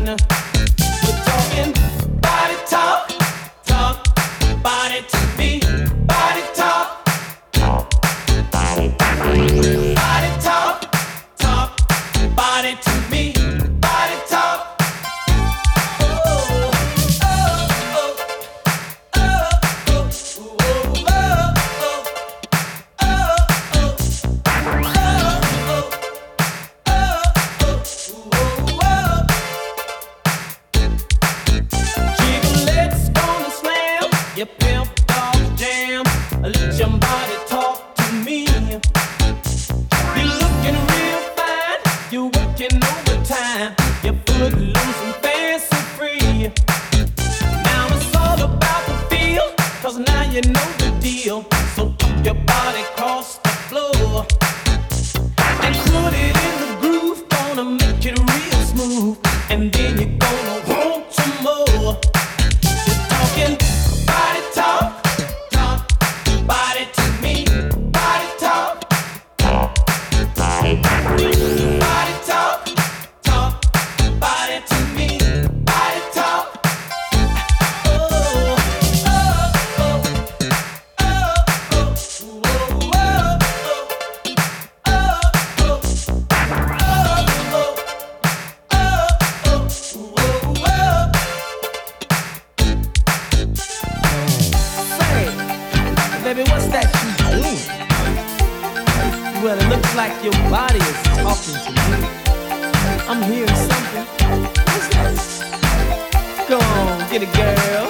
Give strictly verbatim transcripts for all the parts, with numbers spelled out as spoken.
We're talking body talk, talk body to me, body talk, body talk, talk body to me, body talk. Your pimp dog jam, let your body talk to me. You're looking real fine, you're working overtime, your foot loose and fancy free. Now it's all about the feel, cause now you know the deal. So put your body across the floor and put it in the groove, gonna make it real smooth, and then you're gonna want some more. You're talking body talk, talk, body to me, body talk, body talk, talk, body to me, body talk. Oh, oh, oh, oh, oh, oh, oh, baby, what's that you doing? Well, it looks like your body is talking to me. I'm hearing something. What's that? Go on, get it, girl.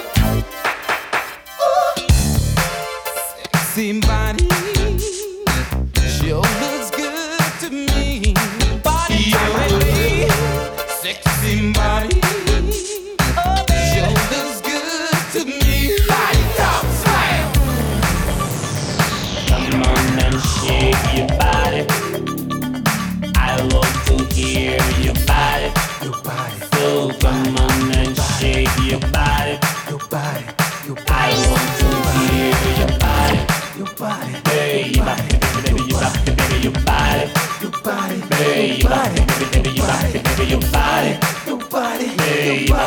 Ooh. Sexy body, sure looks good to me. Body, baby, sexy body. Oh, baby, sure looks good to me. Body talk, slam. Come on and shake your body. I want to hear your body. Your body. So come on and shake your body. Your body. Your body. I want to hear your body. Your body. Baby, baby, your body, baby, your body. Your body. Baby, baby, baby, your body, baby, your body. Your body. Baby,